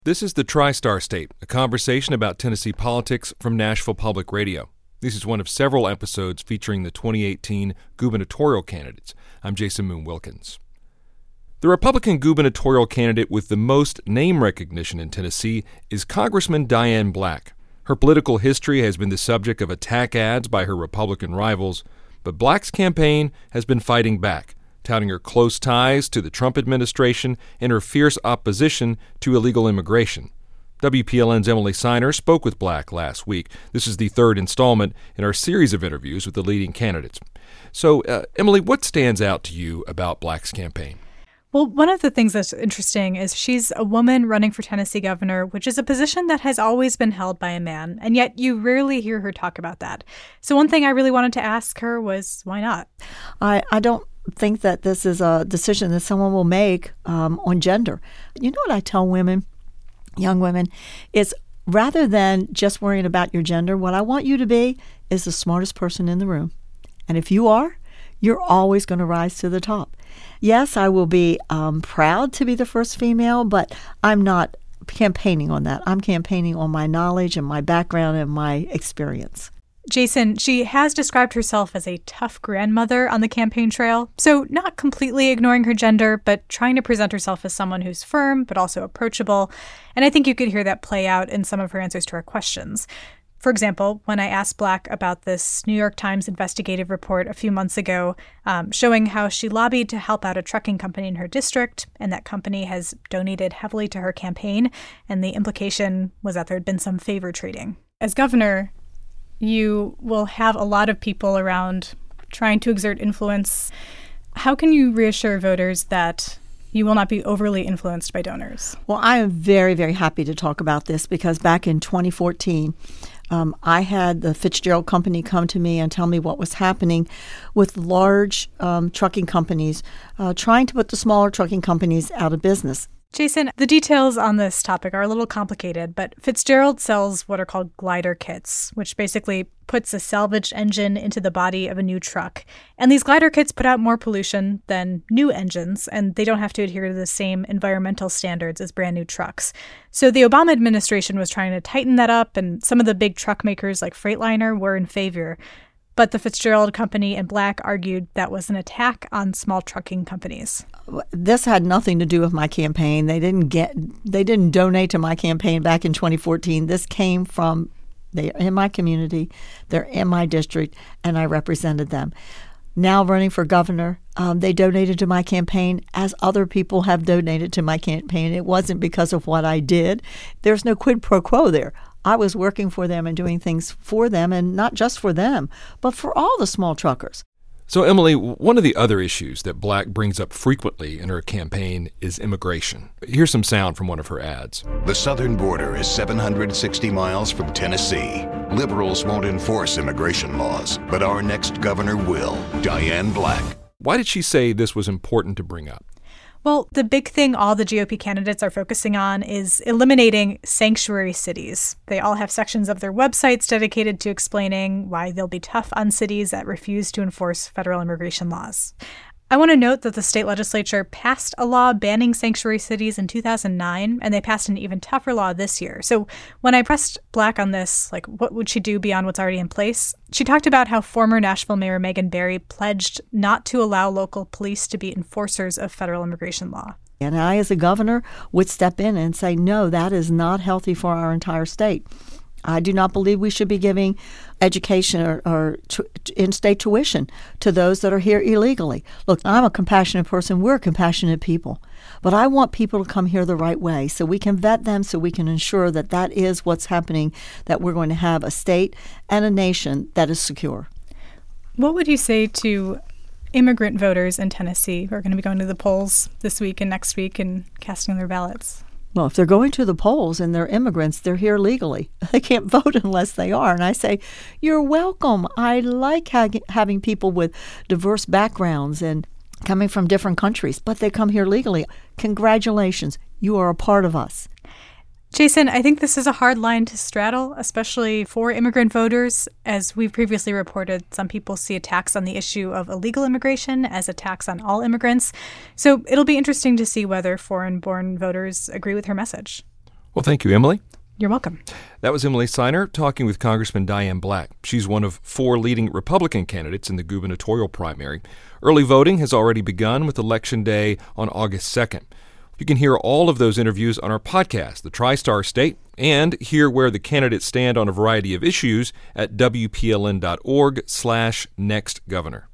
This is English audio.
This is the TriStar State, a conversation about Tennessee politics from Nashville Public Radio. This is one of several episodes featuring the 2018 gubernatorial candidates. I'm Jason Moon Wilkins. The Republican gubernatorial candidate with the most name recognition in Tennessee is Congressman Diane Black. Her political history has been the subject of attack ads by her Republican rivals, but Black's campaign has been fighting back, touting her close ties to the Trump administration and her fierce opposition to illegal immigration. WPLN's Emily Siner spoke with Black last week. This is the third installment in our series of interviews with the leading candidates. So, Emily, what stands out to you about Black's campaign? Well, one of the things that's interesting is she's a woman running for Tennessee governor, which is a position that has always been held by a man, and yet you rarely hear her talk about that. So one thing I really wanted to ask her was, why not? I don't think that this is a decision that someone will make on gender. You know what I tell women, young women, is rather than just worrying about your gender, what I want you to be is the smartest person in the room. And if you are, you're always going to rise to the top. Yes, I will be proud to be the first female, but I'm not campaigning on that. I'm campaigning on my knowledge and my background and my experience. Jason, she has described herself as a tough grandmother on the campaign trail, so not completely ignoring her gender, but trying to present herself as someone who's firm, but also approachable. And I think you could hear that play out in some of her answers to our questions. For example, when I asked Black about this New York Times investigative report a few months ago, showing how she lobbied to help out a trucking company in her district, and that company has donated heavily to her campaign, and the implication was that there had been some favor trading. As governor, you will have a lot of people around trying to exert influence. How can you reassure voters that you will not be overly influenced by donors? Well, I am very, very happy to talk about this because back in 2014, I had the Fitzgerald Company come to me and tell me what was happening with large trucking companies trying to put the smaller trucking companies out of business. Jason, the details on this topic are a little complicated, but Fitzgerald sells what are called glider kits, which basically puts a salvaged engine into the body of a new truck. And these glider kits put out more pollution than new engines, and they don't have to adhere to the same environmental standards as brand new trucks. So the Obama administration was trying to tighten that up, and some of the big truck makers like Freightliner were in favor. But the Fitzgerald Company and Black argued that was an attack on small trucking companies. This had nothing to do with my campaign. They didn't donate to my campaign back in 2014. This came from, they're in my community, they're in my district, and I represented them. Now running for governor, they donated to my campaign as other people have donated to my campaign. It wasn't because of what I did. There's no quid pro quo there. I was working for them and doing things for them, and not just for them, but for all the small truckers. So, Emily, one of the other issues that Black brings up frequently in her campaign is immigration. Here's some sound from one of her ads. The southern border is 760 miles from Tennessee. Liberals won't enforce immigration laws, but our next governor will, Diane Black. Why did she say this was important to bring up? Well, the big thing all the GOP candidates are focusing on is eliminating sanctuary cities. They all have sections of their websites dedicated to explaining why they'll be tough on cities that refuse to enforce federal immigration laws. I want to note that the state legislature passed a law banning sanctuary cities in 2009, and they passed an even tougher law this year. So when I pressed Black on this, like what would she do beyond what's already in place, she talked about how former Nashville Mayor Megan Barry pledged not to allow local police to be enforcers of federal immigration law. And I, as a governor, would step in and say, no, that is not healthy for our entire state. I do not believe we should be giving education or in-state tuition to those that are here illegally. Look, I'm a compassionate person. We're compassionate people. But I want people to come here the right way so we can vet them, so we can ensure that that is what's happening, that we're going to have a state and a nation that is secure. What would you say to immigrant voters in Tennessee who are going to be going to the polls this week and next week and casting their ballots? Well, if they're going to the polls and they're immigrants, they're here legally. They can't vote unless they are. And I say, you're welcome. I like having people with diverse backgrounds and coming from different countries, but they come here legally. Congratulations. You are a part of us. Jason, I think this is a hard line to straddle, especially for immigrant voters. As we've previously reported, some people see attacks on the issue of illegal immigration as attacks on all immigrants. So it'll be interesting to see whether foreign-born voters agree with her message. Well, thank you, Emily. You're welcome. That was Emily Siner talking with Congressman Diane Black. She's one of 4 leading Republican candidates in the gubernatorial primary. Early voting has already begun with Election Day on August 2nd. You can hear all of those interviews on our podcast, The TriStar State, and hear where the candidates stand on a variety of issues at WPLN.org/nextgovernor.